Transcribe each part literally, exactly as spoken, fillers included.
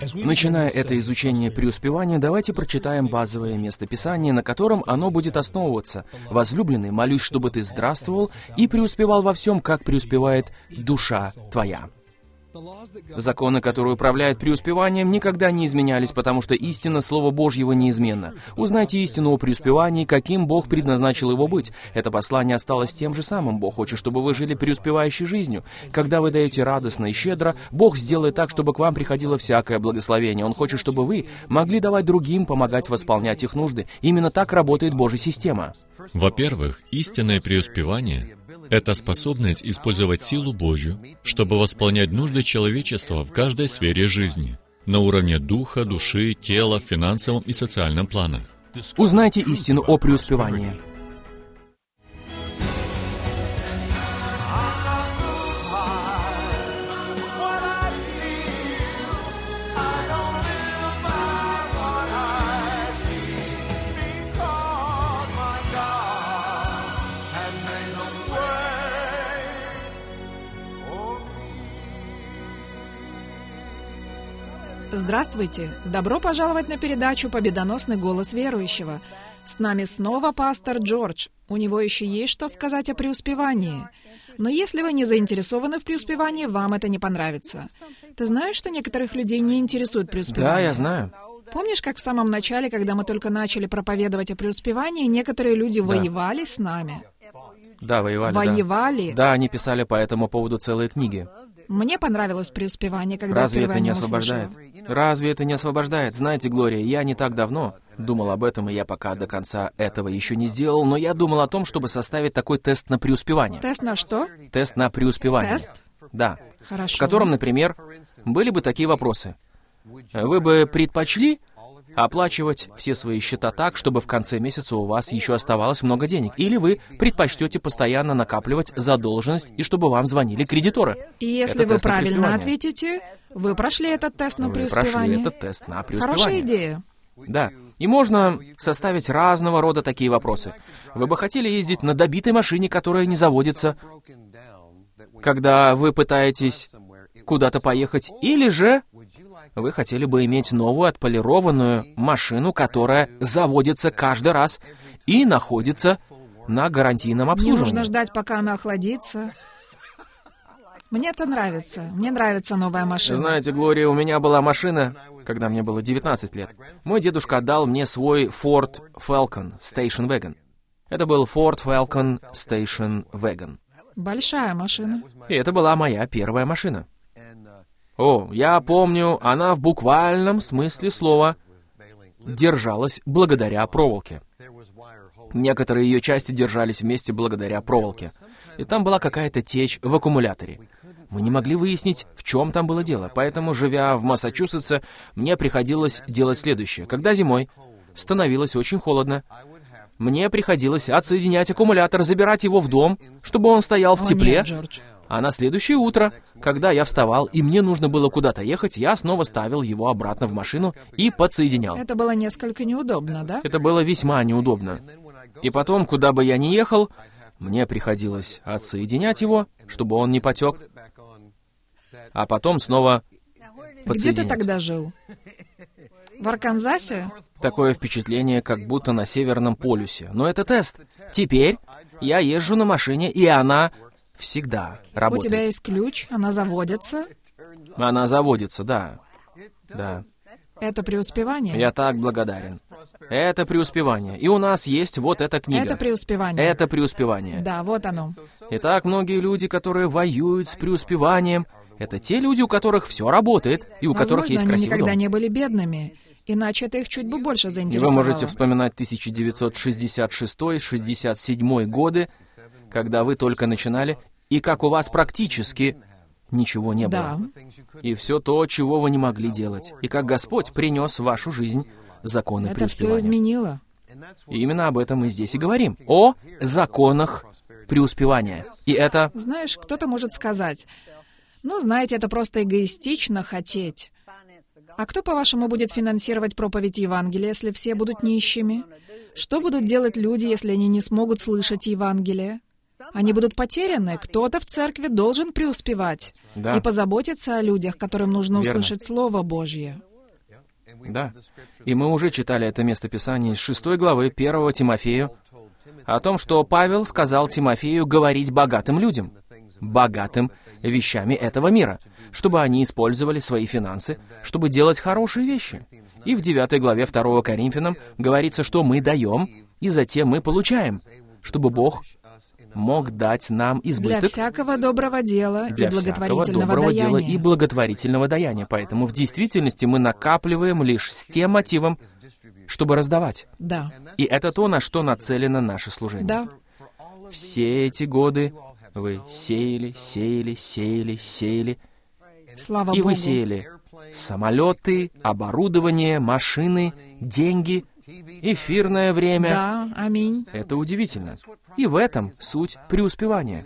Начиная это изучение преуспевания, давайте прочитаем базовое местописание, на котором оно будет основываться. «Возлюбленный, молюсь, чтобы ты здравствовал и преуспевал во всем, как преуспевает душа твоя». Законы, которые управляют преуспеванием, никогда не изменялись, потому что истина Слова Божьего неизменна. Узнайте истину о преуспевании, каким Бог предназначил его быть. Это послание осталось тем же самым. Бог хочет, чтобы вы жили преуспевающей жизнью. Когда вы даете радостно и щедро, Бог сделает так, чтобы к вам приходило всякое благословение. Он хочет, чтобы вы могли давать другим, помогать восполнять их нужды. Именно так работает Божья система. Во-первых, истинное преуспевание — это способность использовать силу Божью, чтобы восполнять нужды человечества в каждой сфере жизни, на уровне духа, души, тела, в финансовом и социальном планах. Узнайте истину о преуспевании. Здравствуйте! Добро пожаловать на передачу «Победоносный голос верующего». С нами снова пастор Джордж. У него еще есть что сказать о преуспевании. Но если вы не заинтересованы в преуспевании, вам это не понравится. Ты знаешь, что некоторых людей не интересует преуспевание? Да, я знаю. Помнишь, как в самом начале, когда мы только начали проповедовать о преуспевании, некоторые люди Да. воевали с нами? Да, воевали, Воевали? да. Да, они писали по этому поводу целые книги. Мне понравилось преуспевание, когда Разве я это впервые о не нем освобождает? услышала. Разве это не освобождает? Знаете, Глория, я не так давно думал об этом, и я пока до конца этого еще не сделал, но я думал о том, чтобы составить такой тест на преуспевание. Тест на что? Тест на преуспевание. Тест? Да. Хорошо. В котором, например, были бы такие вопросы. Вы бы предпочли оплачивать все свои счета так, чтобы в конце месяца у вас еще оставалось много денег? Или вы предпочтете постоянно накапливать задолженность и чтобы вам звонили кредиторы? И если Это вы тест на правильно преуспевание. ответите, вы прошли этот тест на Вы преуспевание. прошли этот тест на преуспевание. Хорошая идея. Да. И можно составить разного рода такие вопросы. Вы бы хотели ездить на добитой машине, которая не заводится, когда вы пытаетесь куда-то поехать, или же вы хотели бы иметь новую отполированную машину, которая заводится каждый раз и находится на гарантийном Мне обслуживании. нужно ждать, пока она охладится. Мне это нравится. Мне нравится новая машина. Знаете, Глория, у меня была машина, когда мне было девятнадцать лет. Мой дедушка отдал мне свой Ford Falcon Station Wagon. Это был Ford Falcon Station Wagon. Большая машина. И это была моя первая машина. О, я помню, она в буквальном смысле слова держалась благодаря проволоке. Некоторые ее части держались вместе благодаря проволоке. И там была какая-то течь в аккумуляторе. Мы не могли выяснить, в чем там было дело, поэтому, живя в Массачусетсе, мне приходилось делать следующее. Когда зимой становилось очень холодно, мне приходилось отсоединять аккумулятор, забирать его в дом, чтобы он стоял в О, тепле. нет, Джордж. А на следующее утро, когда я вставал, и мне нужно было куда-то ехать, я снова ставил его обратно в машину и подсоединял. Это было несколько неудобно, да? Это было весьма неудобно. И потом, куда бы я ни ехал, мне приходилось отсоединять его, чтобы он не потек, а потом снова Где подсоединять. ты тогда жил? В Арканзасе? Такое впечатление, как будто на Северном полюсе. Но это тест. Теперь я езжу на машине, и она всегда У работает. тебя есть ключ, она заводится. Она заводится, да. Да. Это преуспевание? Я так благодарен. Это преуспевание. И у нас есть вот эта книга. Это преуспевание. Это преуспевание. Да, вот оно. Итак, многие люди, которые воюют с преуспеванием, это те люди, у которых все работает, и у которых Возможно, есть они красивый никогда дом. не были бедными. Иначе это их чуть бы больше И вы заинтересовало. можете вспоминать тысяча девятьсот шестьдесят шестой — шестьдесят седьмой годы, когда вы только начинали, и как у вас практически ничего не Да. было. И все то, чего вы не могли делать. И как Господь принес в вашу жизнь законы Это все преуспевания. изменило. И именно об этом мы здесь и говорим. О законах преуспевания. И это... Знаешь, кто-то может сказать, ну, знаете, это просто эгоистично хотеть. А кто, по-вашему, будет финансировать проповедь Евангелия, если все будут нищими? Что будут делать люди, если они не смогут слышать Евангелие? Они будут потеряны. Кто-то в церкви должен преуспевать Да. и позаботиться о людях, которым нужно Верно. услышать Слово Божье. Да. И мы уже читали это местописание из шестой главы первого Тимофею о том, что Павел сказал Тимофею говорить богатым людям, богатым вещами этого мира, чтобы они использовали свои финансы, чтобы делать хорошие вещи. И в девятой главе второго Коринфянам говорится, что мы даем, и затем мы получаем, чтобы Бог мог дать нам избыток для всякого доброго дела для и благотворительного всякого доброго даяния. дела и благотворительного даяния. Поэтому в действительности мы накапливаем лишь с тем мотивом, чтобы раздавать. Да. И это то, на что нацелено наше служение. Да. Все эти годы вы сеяли, сеяли, сеяли, сеяли, Слава и Богу. вы сеяли самолеты, оборудование, машины, деньги, эфирное время. Да, аминь. Это удивительно. И в этом суть преуспевания.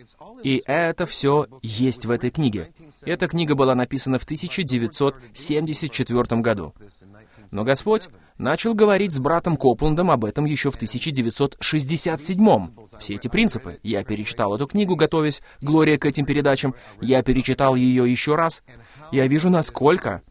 И это все есть в этой книге. Эта книга была написана в тысяча девятьсот семьдесят четвёртом году. Но Господь начал говорить с братом Копландом об этом еще в тысяча девятьсот шестьдесят седьмом. Все эти принципы. Я перечитал эту книгу, готовясь, Глория, к этим передачам. Я перечитал ее еще раз. Я вижу, насколько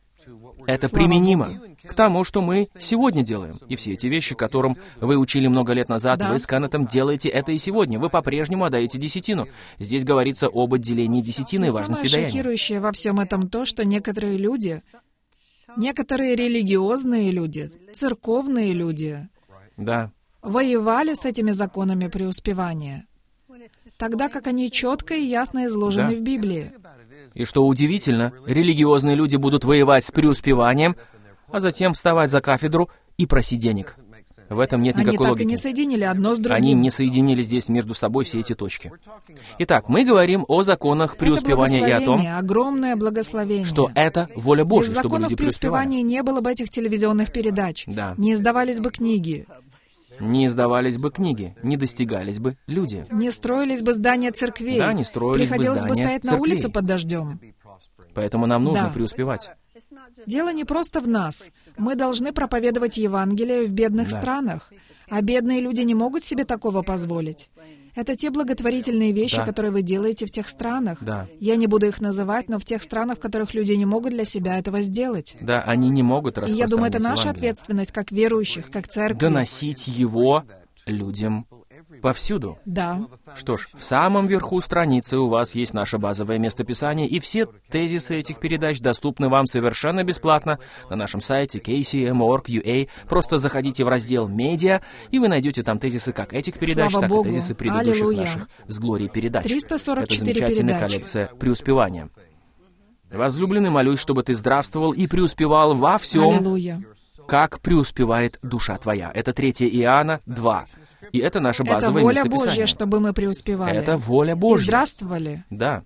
это Слава применимо Богу. к тому, что мы сегодня делаем. И все эти вещи, которым вы учили много лет назад, Да. вы с Кеннетом делаете это и сегодня. Вы по-прежнему отдаете десятину. Здесь говорится об отделении десятины и важности Самое даяния. шокирующее во всем этом то, что некоторые люди, некоторые религиозные люди, церковные люди Да. воевали с этими законами преуспевания, тогда как они четко и ясно изложены Да. в Библии. И что удивительно, религиозные люди будут воевать с преуспеванием, а затем вставать за кафедру и просить денег. В этом нет Они никакой так логики. и не соединили одно с другим. Они не соединили здесь между собой все эти точки. Итак, мы говорим о законах Это преуспевания и о том, благословение, огромное благословение. что это воля Без Божья, чтобы законов люди преуспевали. преуспевания не было бы этих телевизионных передач, Да. не издавались бы книги, Не издавались бы книги, не достигались бы люди. не строились бы здания церквей, Да, не строились бы приходилось бы здания стоять на церквей. улице под дождем. Поэтому нам нужно Да. преуспевать. Дело не просто в нас. Мы должны проповедовать Евангелие в бедных Да. странах. А бедные люди не могут себе такого позволить. Это те благотворительные вещи, Да. которые вы делаете в тех странах. Да. Я не буду их называть, но в тех странах, в которых люди не могут для себя этого сделать. Да, они не могут И распространять я думаю, это наша Евангелие. ответственность, как верующих, как церкви. Доносить его людям повсюду. Да. Что ж, в самом верху страницы у вас есть наше базовое местописание, и все тезисы этих передач доступны вам совершенно бесплатно на нашем сайте кей си эм точка орг точка ю эй. Просто заходите в раздел «Медиа», и вы найдете там тезисы как этих передач, Слава так Богу. и тезисы предыдущих Аллилуйя. наших с Глорией передач. триста сорок Это четыре замечательная передачи. коллекция преуспевания. Возлюбленный, молюсь, чтобы ты здравствовал и преуспевал во всем, Аллилуйя. как преуспевает душа твоя. Это третье Иоанна два. И это наше Это базовое воля местописание. Божья, чтобы мы преуспевали. Это воля И Божья. здравствовали. Да.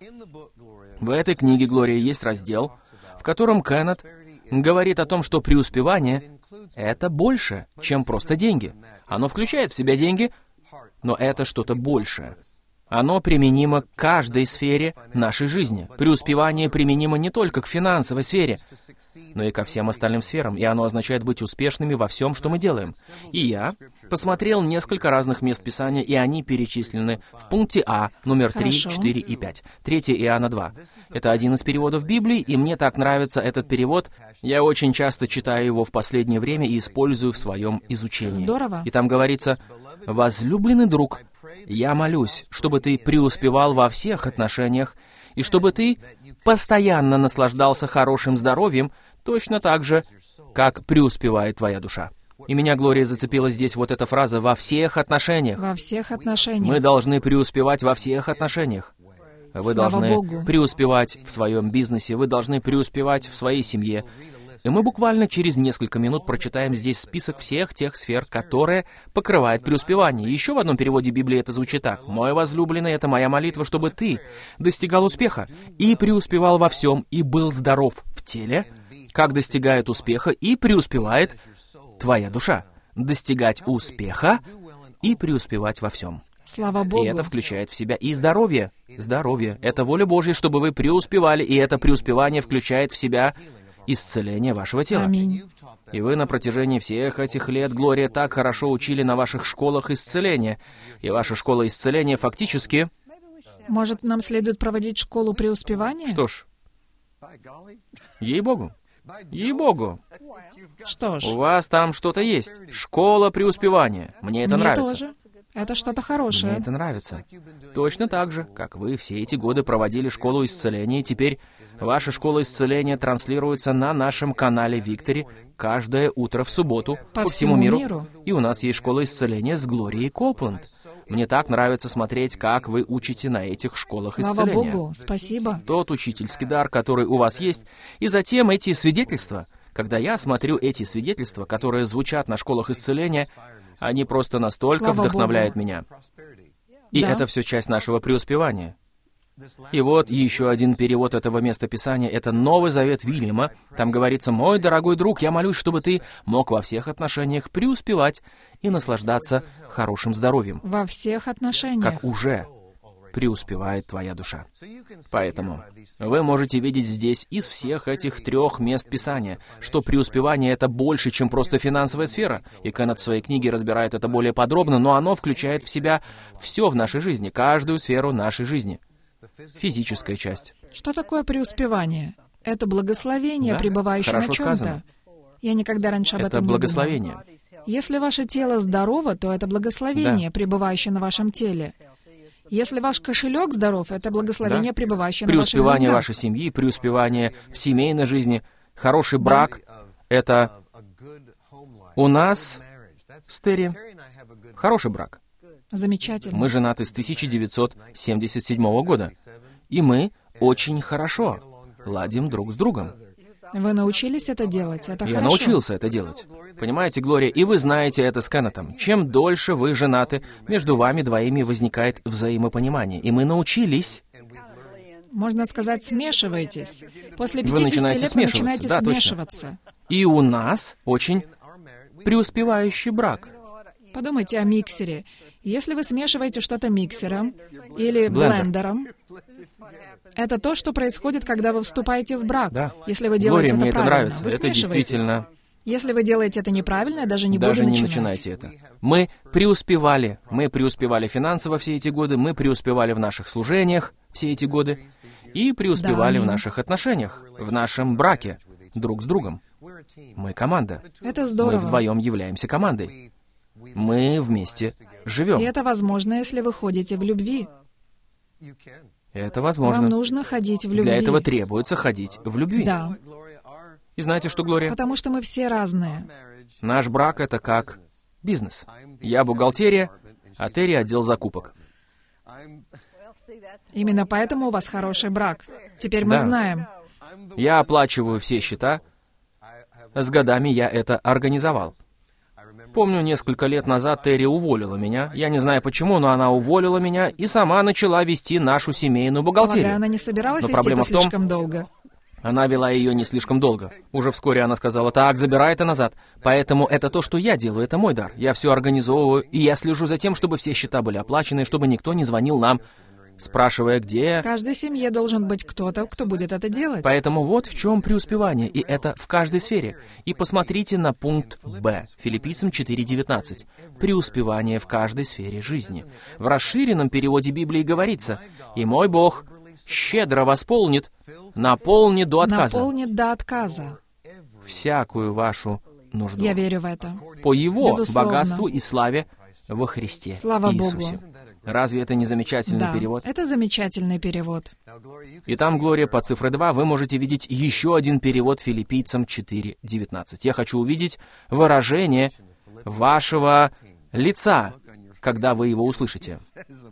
В этой книге «Глория» есть раздел, в котором Кеннет говорит о том, что преуспевание — это больше, чем просто деньги. Оно включает в себя деньги, но это что-то большее. Оно применимо к каждой сфере нашей жизни. Преуспевание применимо не только к финансовой сфере, но и ко всем остальным сферам, и оно означает быть успешными во всем, что мы делаем. И я посмотрел несколько разных мест Писания, и они перечислены в пункте А, номер три, Хорошо. четыре и пять. третье Иоанна два. Это один из переводов Библии, и мне так нравится этот перевод. Я очень часто читаю его в последнее время и использую в своем изучении. Здорово. И там говорится: «Возлюбленный друг, я молюсь, чтобы ты преуспевал во всех отношениях, и чтобы ты постоянно наслаждался хорошим здоровьем, точно так же, как преуспевает твоя душа». И меня, Глория, зацепила здесь вот эта фраза «во всех отношениях». Во всех отношениях. Мы должны преуспевать во всех отношениях. Вы Слава должны Богу. преуспевать в своем бизнесе, вы должны преуспевать в своей семье. И мы буквально через несколько минут прочитаем здесь список всех тех сфер, которые покрывают преуспевание. Еще в одном переводе Библии это звучит так: «Мой возлюбленный, это моя молитва, чтобы ты достигал успеха и преуспевал во всем, и был здоров в теле, как достигает успеха и преуспевает твоя душа». Достигать успеха и преуспевать во всем. Слава Богу. И это включает в себя и здоровье. Здоровье — это воля Божья, чтобы вы преуспевали, и это преуспевание включает в себя исцеление вашего тела. Аминь. И вы на протяжении всех этих лет, Глория, так хорошо учили на ваших школах исцеления. И ваша школа исцеления фактически... Может, нам следует проводить школу преуспевания? Что ж, ей-богу, ей-богу, Что ж, У вас там что-то есть. Школа преуспевания. Мне это мне нравится. тоже. Это что-то Мне хорошее. это нравится. Точно так же, как вы все эти годы проводили школу исцеления, и теперь ваша школа исцеления транслируется на нашем канале Виктори каждое утро в субботу По по всему всему миру. миру. И у нас есть школа исцеления с Глорией Копланд. Мне так нравится смотреть, как вы учите на этих школах Слава исцеления. Богу, спасибо. Тот учительский дар, который у вас есть, и затем эти свидетельства. Когда я смотрю эти свидетельства, которые звучат на школах исцеления, они просто настолько Слава вдохновляют Богу. меня. И Да. это все часть нашего преуспевания. И вот еще один перевод этого местописания — это Новый Завет Вильяма. Там говорится: «Мой дорогой друг, я молюсь, чтобы ты мог во всех отношениях преуспевать и наслаждаться хорошим здоровьем, Во всех отношениях. как уже преуспевает твоя душа». Поэтому вы можете видеть здесь из всех этих трех мест Писания, что преуспевание — это больше, чем просто финансовая сфера. И Кеннет в своей книге разбирает это более подробно, но оно включает в себя все в нашей жизни, каждую сферу нашей жизни. Физическая часть. Что такое преуспевание? Это благословение, Да, пребывающее хорошо на чем-то. сказано. Я никогда раньше об Это этом не благословение. думала. Если ваше тело здорово, то это благословение, Да. пребывающее на вашем теле. Если ваш кошелек здоров, это благословение, Да. пребывающее на ваших Преуспевание деньгах. вашей семьи, преуспевание в семейной жизни, хороший брак — это у нас с Терри хороший брак. Замечательно. Мы женаты с тысяча девятьсот семьдесят седьмого года, и мы очень хорошо ладим друг с другом. Вы научились это делать? Это Я хорошо. научился это делать. Понимаете, Глория, и вы знаете это с Кеннетом. Чем дольше вы женаты, между вами двоими возникает взаимопонимание. И мы научились. Можно сказать, смешиваетесь. После Вы пятидесяти начинаете лет вы смешиваться, начинаете да, точно. смешиваться. И у нас очень преуспевающий брак. Подумайте о миксере. Если вы смешиваете что-то миксером или Блендер. блендером, это то, что происходит, когда вы вступаете в брак. Да. Если вы делаете Глория, мне это это правильно, нравится. вы Это смешиваетесь. действительно... Если вы делаете это неправильно, я даже не Даже буду не начинать. начинайте это. Мы преуспевали. Мы преуспевали финансово все эти годы, мы преуспевали в наших служениях все эти годы, и преуспевали Да, в аминь. наших отношениях, в нашем браке, друг с другом. Мы команда. Это Мы здорово. вдвоем являемся командой. Мы вместе живем. И это возможно, если вы ходите в любви. Это Вам возможно. нужно ходить в любви. Для этого требуется ходить в любви. Да, И знаете что, Глория? потому что мы все разные. Наш брак — это как бизнес. Я бухгалтерия, а Терри — отдел закупок. Именно поэтому у вас хороший брак. Теперь мы Да. знаем. Я оплачиваю все счета. С годами я это организовал. Помню, несколько лет назад Терри уволила меня. Я не знаю почему, но она уволила меня и сама начала вести нашу семейную Полагаю, бухгалтерию. она не собиралась Но вести проблема это в том- слишком долго. Она вела ее не слишком долго. Уже вскоре она сказала: «Так, забирай это назад». Поэтому это то, что я делаю, это мой дар. Я все организовываю, и я слежу за тем, чтобы все счета были оплачены, чтобы никто не звонил нам, спрашивая, где... В каждой семье должен быть кто-то, кто будет это делать. Поэтому вот в чем преуспевание, и это в каждой сфере. И посмотрите на пункт Б, Филиппийцам четыре девятнадцать. Преуспевание в каждой сфере жизни. В расширенном переводе Библии говорится: «И мой Бог щедро восполнит, наполнит до отказа Наполнит до отказа. всякую вашу нужду Я верю в это. по Его Безусловно. богатству и славе во Христе Слава Иисусе». Богу. Разве это не замечательный Да, перевод? это замечательный перевод. И там, Глория, по цифре два вы можете видеть еще один перевод Филиппийцам четыре девятнадцать. Я хочу увидеть выражение вашего лица, когда вы его услышите.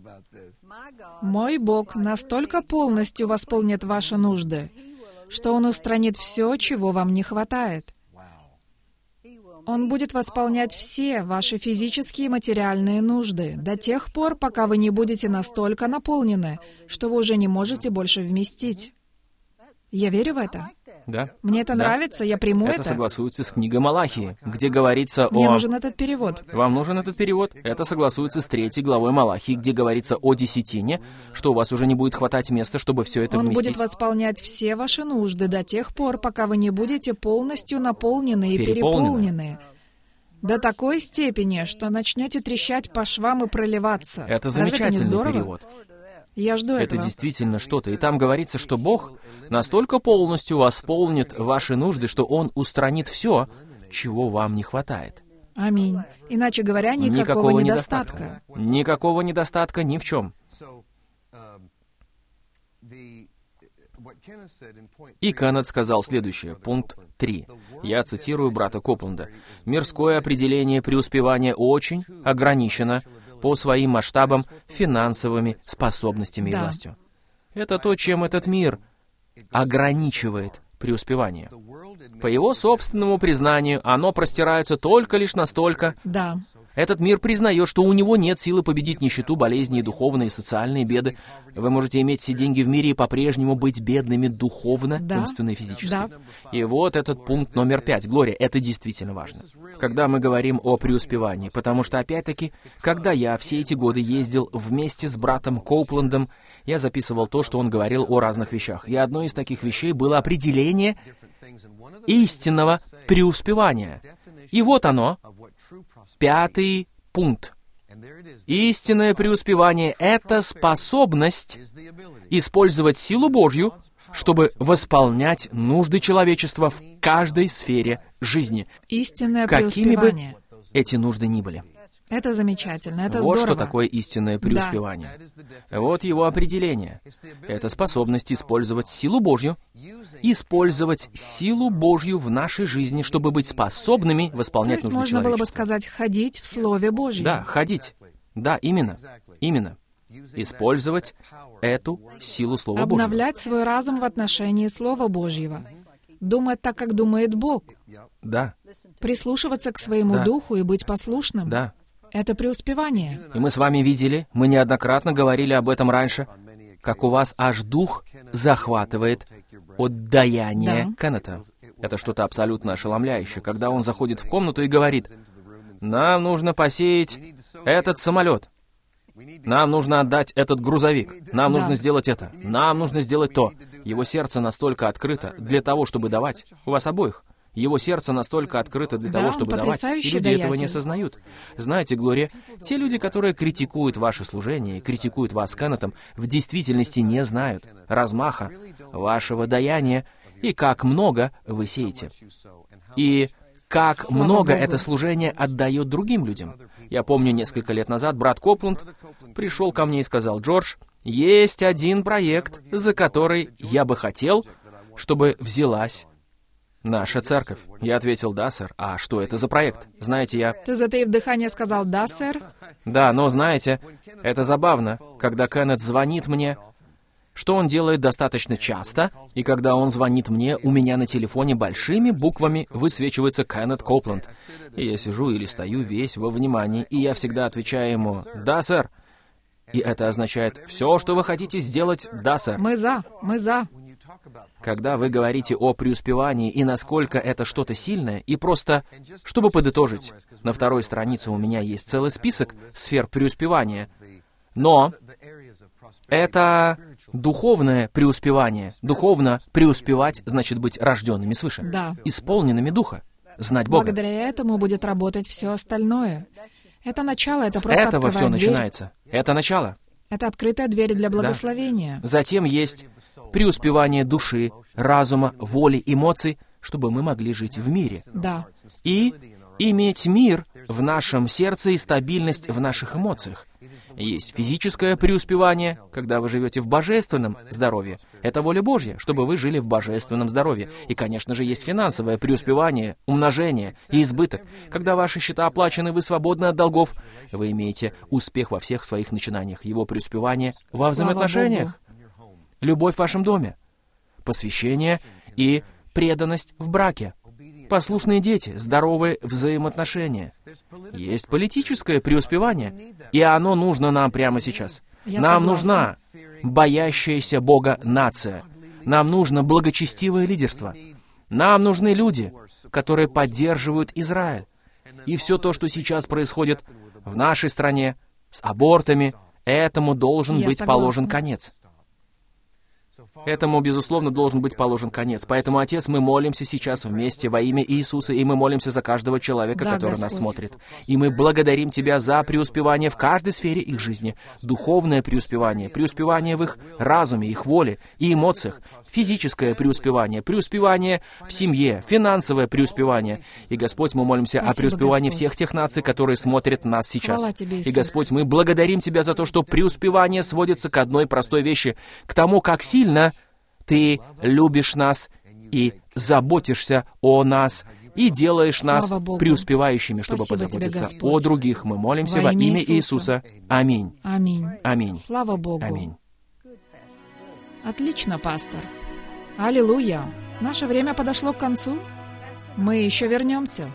Мой Бог настолько полностью восполнит ваши нужды, что Он устранит все, чего вам не хватает. Он будет восполнять все ваши физические и материальные нужды до тех пор, пока вы не будете настолько наполнены, что вы уже не можете больше вместить. Я верю в это. Да? Мне это Да. нравится, я приму Это это. согласуется с книгой Малахии, где говорится Мне о... нужен этот перевод. Вам нужен этот перевод? Это согласуется с третьей главой Малахии, где говорится о десятине, что у вас уже не будет хватать места, чтобы все это Он вместить. будет восполнять все ваши нужды до тех пор, пока вы не будете полностью наполнены и Переполнены. переполнены. До такой степени, что начнете трещать по швам и проливаться. Это Разве это не замечательный здорово? перевод. Я жду Это этого. действительно что-то. И там говорится, что Бог настолько полностью восполнит ваши нужды, что Он устранит все, чего вам не хватает. Аминь. Иначе говоря, никакого, Никакого недостатка. недостатка. Никакого недостатка ни в чем. И Кеннет сказал следующее, пункт три. Я цитирую брата Копленда. «Мирское определение преуспевания очень ограничено по своим масштабам, финансовыми способностями Да. и властью». Это то, чем этот мир ограничивает преуспевание. По его собственному признанию, оно простирается только лишь настолько. Да. Этот мир признает, что у него нет силы победить нищету, болезни, духовные и социальные беды. Вы можете иметь все деньги в мире и по-прежнему быть бедными духовно, Да. умственно и физически. Да. И вот этот пункт номер пять. Глория, это действительно важно. Когда мы говорим о преуспевании, потому что, опять-таки, когда я все эти годы ездил вместе с братом Коуплендом, я записывал то, что он говорил о разных вещах. И одной из таких вещей было определение истинного преуспевания. И вот оно, пятый пункт. Истинное преуспевание — это способность использовать силу Божью, чтобы восполнять нужды человечества в каждой сфере жизни, Истинное какими бы преуспевание. эти нужды ни были. Это замечательно, это Вот здорово. что такое истинное преуспевание. Вот его определение. Это способность использовать силу Божью, использовать силу Божью в нашей жизни, чтобы быть способными То восполнять есть нужды можно было бы человечества. сказать «ходить в Слове Божьем». Да, ходить. Да, именно. Именно. Использовать эту силу Слова Божьего. Обновлять свой разум в отношении Слова Божьего. Думать так, как думает Бог. Да, Прислушиваться к своему Да. духу и быть послушным. да. Это преуспевание. И мы с вами видели, мы неоднократно говорили об этом раньше, как у вас аж дух захватывает от даяния Да. Кеннета. Это что-то абсолютно ошеломляющее, когда он заходит в комнату и говорит: «Нам нужно посеять этот самолет. Нам нужно отдать этот грузовик. Нам Да. нужно сделать это. Нам нужно сделать то». Его сердце настолько открыто для того, чтобы давать. У вас обоих. Его сердце настолько открыто для Да, того, он чтобы давать. И потрясающий люди этого не даятель. осознают. Знаете, Глория, те люди, которые критикуют ваше служение, критикуют вас с Кеннетом, в действительности не знают размаха вашего даяния и как много вы сеете. И как Слава много Богу. это служение отдает другим людям. Я помню, несколько лет назад брат Копленд пришел ко мне и сказал: «Джордж, есть один проект, за который я бы хотел, чтобы взялась наша церковь». Я ответил: «Да, сэр. А что это за проект?» Знаете, я... Ты, затаив дыхание, сказал «Да, сэр». Да, но знаете, это забавно, когда Кеннет звонит мне, что он делает достаточно часто, и когда он звонит мне, у меня на телефоне большими буквами высвечивается Кеннет Копленд. И я сижу или стою весь во внимании, и я всегда отвечаю ему: «Да, сэр». И это означает: «Все, что вы хотите сделать, да, сэр». Мы за, мы за. Когда вы говорите о преуспевании и насколько это что-то сильное, и просто, чтобы подытожить, на второй странице у меня есть целый список сфер преуспевания, но это духовное преуспевание. Духовно преуспевать значит быть рожденными свыше, Да. исполненными Духа, знать Бога. Благодаря этому будет работать все остальное. Это начало, это С просто этого все открывает дверь. начинается. Это начало. Это открытая дверь для благословения. Затем есть преуспевание души, разума, воли, эмоций, чтобы мы могли жить в мире. Да. И иметь мир в нашем сердце и стабильность в наших эмоциях. Есть физическое преуспевание, когда вы живете в божественном здоровье. Это воля Божья, чтобы вы жили в божественном здоровье. И, конечно же, есть финансовое преуспевание, умножение и избыток. Когда ваши счета оплачены, вы свободны от долгов, вы имеете успех во всех своих начинаниях. Его преуспевание во Слава взаимоотношениях, любовь в вашем доме, посвящение и преданность в браке, послушные дети, здоровые взаимоотношения. Есть политическое преуспевание, и оно нужно нам прямо сейчас. Я Нам согласна. нужна боящаяся Бога нация. Нам нужно благочестивое лидерство. Нам нужны люди, которые поддерживают Израиль. И все то, что сейчас происходит в нашей стране с абортами, этому должен Я быть согласна. положен конец. Этому, безусловно, должен быть положен конец. Поэтому, Отец, мы молимся сейчас вместе во имя Иисуса, и мы молимся за каждого человека, Да, который Господь. нас смотрит. И мы благодарим Тебя за преуспевание в каждой сфере их жизни. Духовное преуспевание, преуспевание в их разуме, их воле и эмоциях, физическое преуспевание, преуспевание в семье, финансовое преуспевание. И, Господь, мы молимся Спасибо, о преуспевании Господь. всех тех наций, которые смотрят нас сейчас. Хвала Тебе, И, Иисус. Господь, мы благодарим Тебя за то, что преуспевание сводится к одной простой вещи, к тому, как сильно Ты любишь нас и заботишься о нас, и делаешь Слава нас Богу. преуспевающими, чтобы Спасибо Тебе, позаботиться Господь. о других. Мы молимся Во во имя имя Иисуса. Иисуса. Аминь. Аминь. Аминь. Слава Богу. Аминь. Отлично, пастор. Аллилуйя. Наше время подошло к концу. Мы еще вернемся.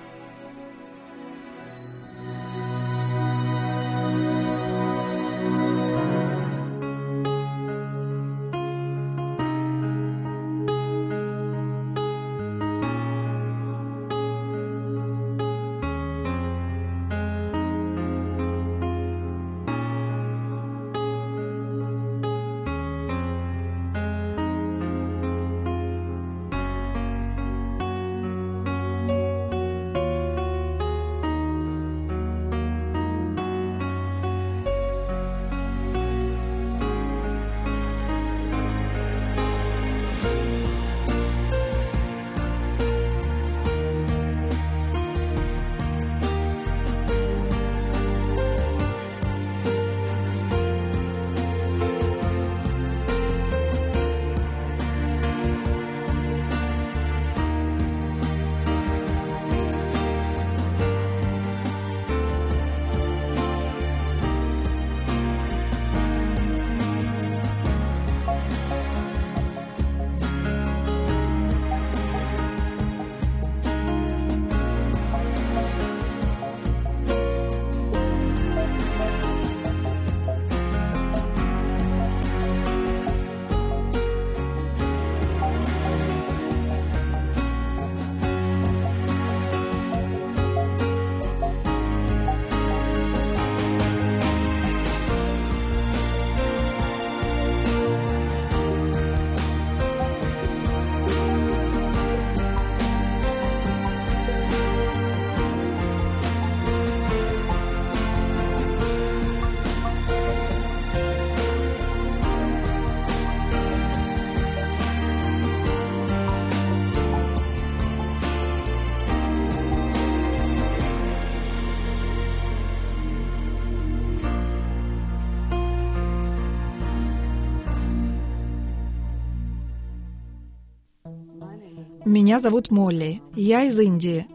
Меня зовут Молли. Я из Индии.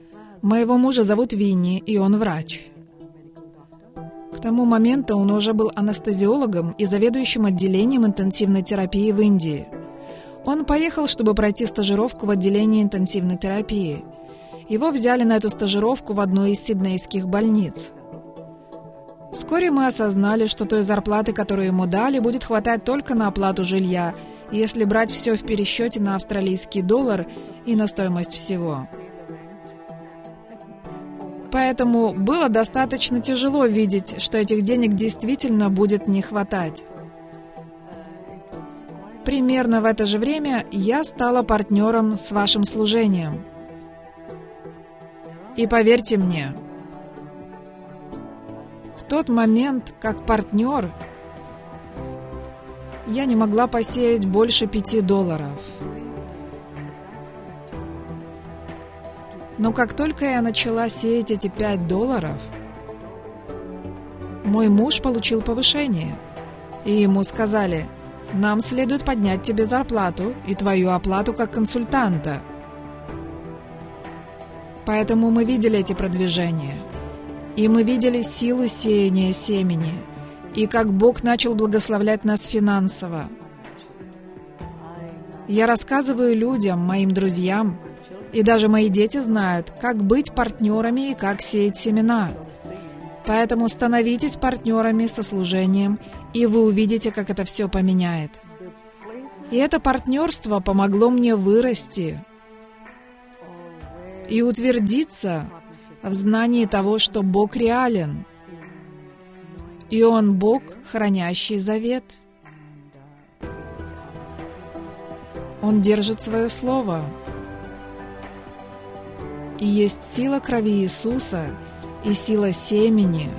Моего мужа зовут Винни, и он врач. К тому моменту он уже был анестезиологом и заведующим отделением интенсивной терапии в Индии. Он поехал, чтобы пройти стажировку в отделении интенсивной терапии. Его взяли на эту стажировку в одну из сиднейских больниц. Вскоре мы осознали, что той зарплаты, которую ему дали, будет хватать только на оплату жилья, если брать все в пересчете на австралийский доллар и на стоимость всего. Поэтому было достаточно тяжело видеть, что этих денег действительно будет не хватать. Примерно в это же время я стала партнером с вашим служением. И поверьте мне, в тот момент, как партнер, я не могла посеять больше пяти долларов. Но как только я начала сеять эти пять долларов, мой муж получил повышение, и ему сказали: «Нам следует поднять тебе зарплату и твою оплату как консультанта». Поэтому мы видели эти продвижения, и мы видели силу сеяния семени, и как Бог начал благословлять нас финансово. Я рассказываю людям, моим друзьям, и даже мои дети знают, как быть партнерами и как сеять семена. Поэтому становитесь партнерами со служением, и вы увидите, как это все поменяет. И это партнерство помогло мне вырасти и утвердиться в знании того, что Бог реален, и Он Бог, хранящий завет. Он держит свое слово. И есть сила крови Иисуса и сила семени.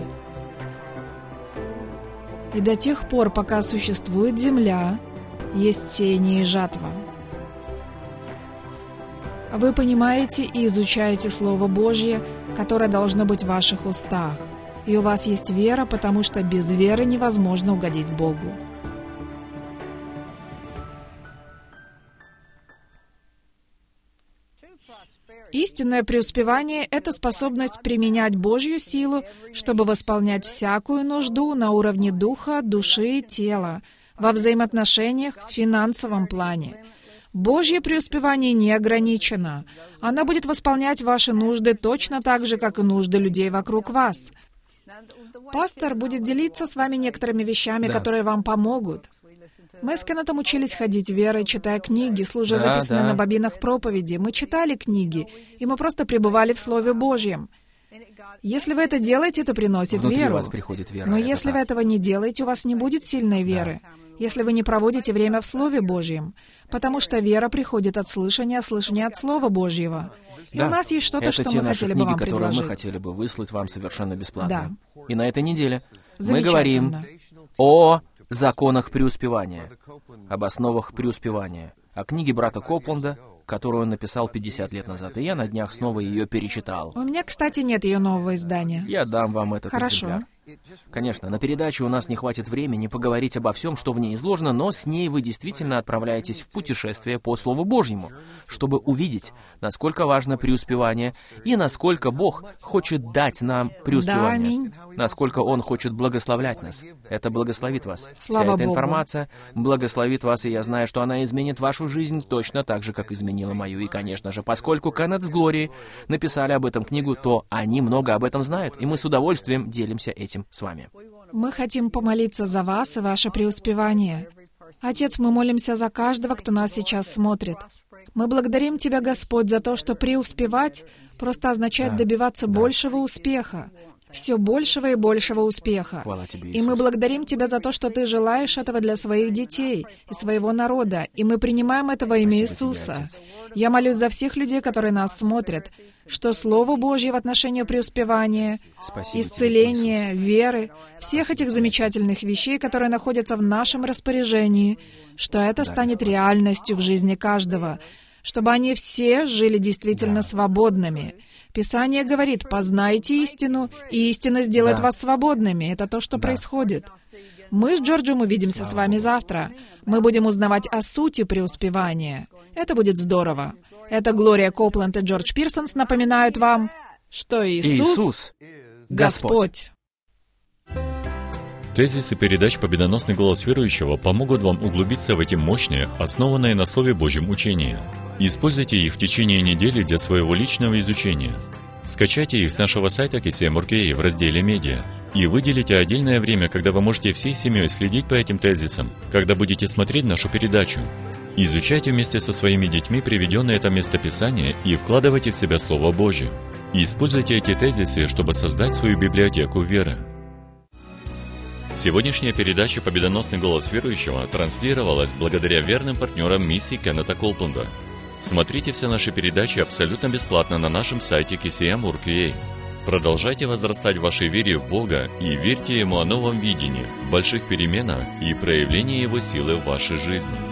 И до тех пор, пока существует земля, есть сеяние и жатва. Вы понимаете и изучаете Слово Божье, которое должно быть в ваших устах. И у вас есть вера, потому что без веры невозможно угодить Богу. Истинное преуспевание — это способность применять Божью силу, чтобы восполнять всякую нужду на уровне духа, души и тела, во взаимоотношениях, в финансовом плане. Божье преуспевание не ограничено. Оно будет восполнять ваши нужды точно так же, как и нужды людей вокруг вас. Пастор будет делиться с вами некоторыми вещами, да. которые вам помогут. Мы с Кеннетом учились ходить верой, читая книги, служа да, записанные да. на бобинах проповеди. Мы читали книги, и мы просто пребывали в Слове Божьем. Если вы это делаете, это приносит Внутри веру. у вас приходит вера. Но это если так. вы этого не делаете, у вас не будет сильной веры. Да. Если вы не проводите время в Слове Божьем. Потому что вера приходит от слышания, а слышание от Слова Божьего. И да. у нас есть что-то, это что те мы наши хотели книги, бы вам которые предложить. мы хотели бы выслать вам совершенно бесплатно. Да. И на этой неделе мы Замечательно. говорим о законах преуспевания, об основах преуспевания, о книге брата Копланда, которую он написал пятьдесят лет назад, и я на днях снова ее перечитал. У меня, кстати, нет ее нового издания. Я дам вам этот Хорошо. экземпляр. Конечно, на передаче у нас не хватит времени поговорить обо всем, что в ней изложено, но с ней вы действительно отправляетесь в путешествие по Слову Божьему, чтобы увидеть, насколько важно преуспевание и насколько Бог хочет дать нам преуспевание, Да, аминь. насколько Он хочет благословлять нас. Это благословит вас. Слава Вся эта Богу. информация благословит вас, и я знаю, что она изменит вашу жизнь точно так же, как изменила мою. И, конечно же, поскольку Кеннет с Глорией написали об этом книгу, то они много об этом знают, и мы с удовольствием делимся этим с вами. Мы хотим помолиться за вас и ваше преуспевание. Отец, мы молимся за каждого, кто нас сейчас смотрит. Мы благодарим Тебя, Господь, за то, что преуспевать просто означает Да, добиваться да. большего успеха. Все большего и большего успеха. Хвала Тебе, И мы Иисус. благодарим Тебя за то, что Ты желаешь этого для своих детей и своего народа. И мы принимаем это во имя Спасибо Иисуса. Тебе, Отец. Я молюсь за всех людей, которые нас смотрят, что Слово Божье в отношении преуспевания, Спасибо исцеления, тебе, веры, всех Спасибо этих тебе, замечательных вещей, которые находятся в нашем распоряжении, что это Да, станет Господь. реальностью в жизни каждого, чтобы они все жили действительно Да. свободными. Писание говорит: «Познайте истину, и истина сделает Да. вас свободными». Это то, что Да. происходит. Мы с Джорджем увидимся Слава с вами Богу. завтра. Мы будем узнавать о сути преуспевания. Это будет здорово. Это Глория Копланд и Джордж Пирсонс напоминают вам, что Иисус, Иисус Господь. Господь. Тезисы передач «Победоносный голос верующего» помогут вам углубиться в эти мощные, основанные на Слове Божьем учения. Используйте их в течение недели для своего личного изучения. Скачайте их с нашего сайта кей си эм точка орг в разделе «Медиа» и выделите отдельное время, когда вы можете всей семьей следить по этим тезисам, когда будете смотреть нашу передачу. Изучайте вместе со своими детьми приведенное это местописание и вкладывайте в себя Слово Божье. И используйте эти тезисы, чтобы создать свою библиотеку веры. Сегодняшняя передача «Победоносный голос верующего» транслировалась благодаря верным партнерам миссии Кеннета Копланда. Смотрите все наши передачи абсолютно бесплатно на нашем сайте кей си эм точка орг. Продолжайте возрастать в вашей вере в Бога и верьте Ему о новом видении, больших переменах и проявлении Его силы в вашей жизни.